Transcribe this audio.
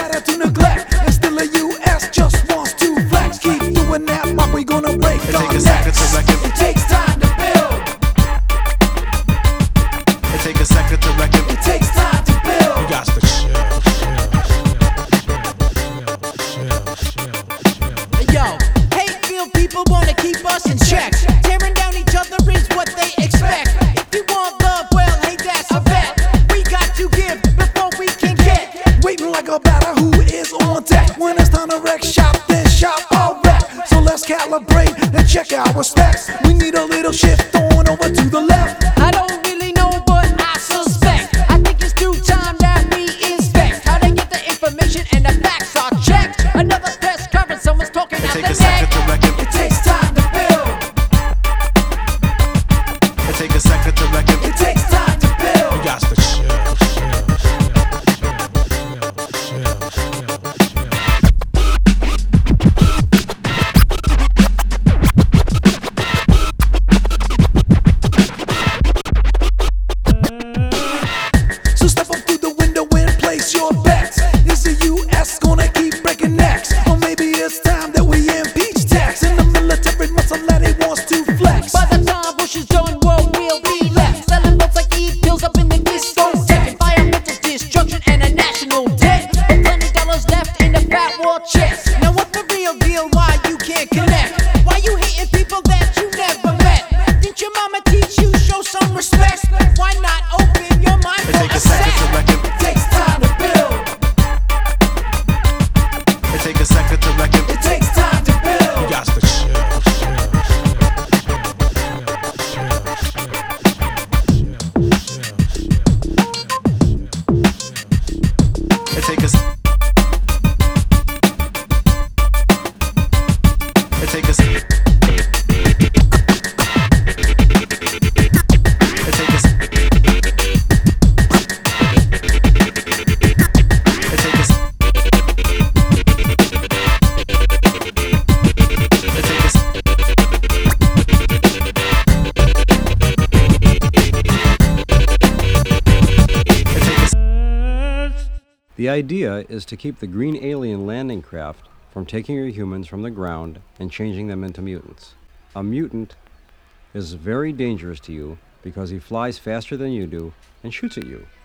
better to neglect. And still the U.S. just wants to flex. Keep doing that, but we gonna break It our take a second to necks. reckon. It takes time to build. It take a second to reckon. It takes time to build. You got to chill. Yo, hate-filled people wanna keep us in check. Tearing down each other is what they expect. If you want love, well, hey, that's a bet. We got to give before we can get. Waiting like a batter who is on deck. When it's time to wreck shop, then shop all wreck. So let's calibrate and check our specs. We need a little shift on over to the left. I don't really know, but I suspect. I think it's due time that we inspect how they get the information and the facts are checked. Another press conference, someone's talking It out take the a second neck. to reckon. It takes time to build. It take a second to reckon. It takes time to build. You got to chill. So step up through the window and place your bets. Is the U.S. gonna keep breaking necks? Or maybe it's time that we impeach tax. And the military muscle that it wants to flex. By the time Bush is done, world will be left selling votes like e-pills up in the discotheque. Environmental destruction and a national debt. But plenty dollars left in the fat war chest. Now what's the real deal? Why you can't connect? Why you hating people that you never met? Didn't your mama teach you show some respect? Why not open your mind It for take a a second to sec? reckon. It takes time to build. It take a second to reckon. It takes time to build. You got to chill. It take a. It take a. It take a. It take a. The idea is to keep the green alien landing craft from taking your humans from the ground and changing them into mutants. A mutant is very dangerous to you because he flies faster than you do and shoots at you.